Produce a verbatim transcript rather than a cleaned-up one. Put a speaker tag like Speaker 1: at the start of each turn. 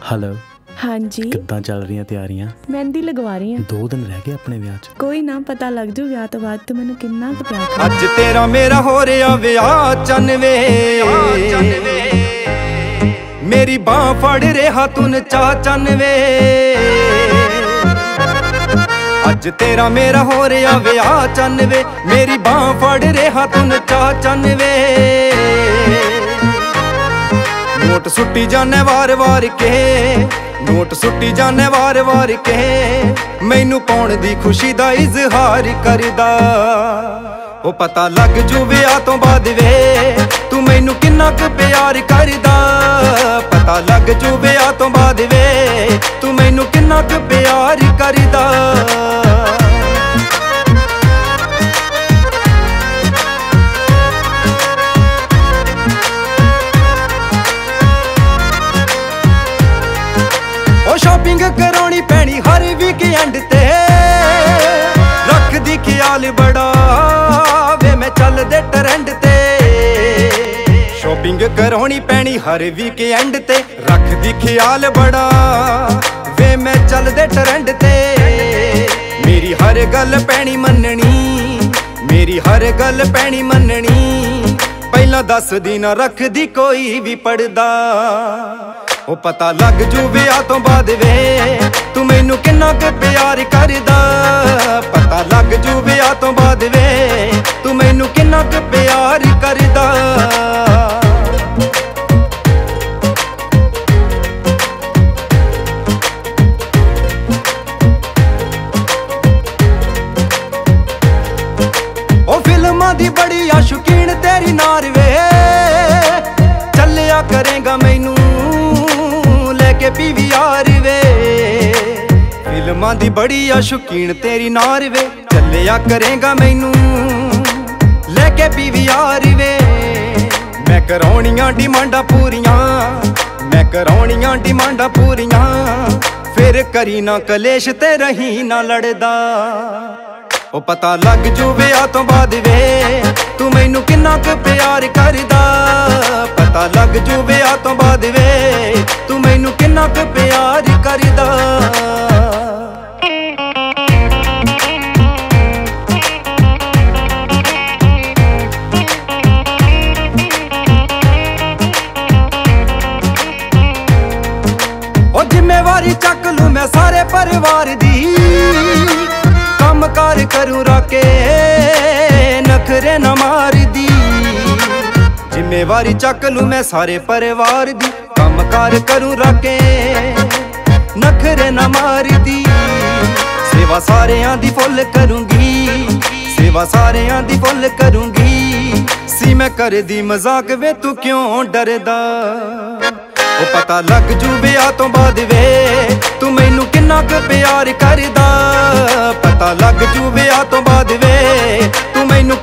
Speaker 1: Hello.
Speaker 2: हाँ जी।
Speaker 1: किद्दां चल रही तैयारियां?
Speaker 2: मेहंदी लगवा रही हैं।
Speaker 1: दो दिन रह गए अपने विआह च।
Speaker 2: कोई ना पता लग जू विआह तो बाद तू मैनू किन्ना क प्यार करदा।
Speaker 3: अज तेरा मेरा हो रहा विआह चनवे, मेरी बांह फड़ रहा तून चा चनवे। अज तेरा मेरा हो रहा विआह चनवे, मेरी बांह फड़ रहा तून चा चनवे। नोट सुट्टी जाने वार वार के, नोट सुट्टी जाने वार वार के, मैनू पाउण दी खुशी दा इजहार करदा। ओ पता लग जू विआह तो बाद वे तू मैनू किन्ना क प्यार करदा। पता लग जू विआह तो बाद वे तू मैनू किन्ना क प्यार करदा। शॉपिंग करानी पैनी हर वीकेंड ते, रख दी ख्याल बड़ा वे मैं चल दे ट्रेंड ते। शॉपिंग करानी पैनी हर वीकेंड ते, रख दी ख्याल बड़ा वे मैं चल दे ट्रेंड ते। मेरी हर गल पैनी मननी, मेरी हर गल पैनी मननी, पहला दस दिन रख दी कोई भी पड़दा। ओ पता लग जू विआह तो बाद वे तू मैनू किन्ना क प्यार करदा। पता लग जू विआह तो बाद वे तू मैनू किन्ना क प्यार करदा। ओ फिल्मां दी बड़ी आ शौकीन तेरी नार वे, चलिया करेगा मैनू के पीवीआर वे। फिल्मां दी बड़ी आ शौकीन तेरी नार वे, चलिया करेगा मैनू लेके पीवीआर वे। मैं कराउणियां डिमांडां पूरियां, मैं कराउणियां डिमांडां पूरियां, फिर करी ना कलेश ते रही ना लड़दा। ओ पता लग जू विआह तो बाद वे तू मैनू किन्ना क प्यार करदा। पता लग जू विआह तो बाद वे तू मैनू किन्ना क प्यार करदा। ओ जिम्मेवारी चक लूं मैं सारे परिवार दी, कम कार करूं राके नखरे न मार दी। जिम्मेवारी चक लूं मैं सारे परिवार दी, कम कार करूं राके नखरे न मार दी। सेवा सारेयां दी फुल करूंगी, सेवा सारेयां दी फुल करूंगी। सी मैं कर दी मजाक वे तू क्यों डरदा। ओ पता लग जू विआह तो बाद वे तू मैनू किन्ना क प्यार करदा। पता लग जू विआह तो बाद वे तू मैनू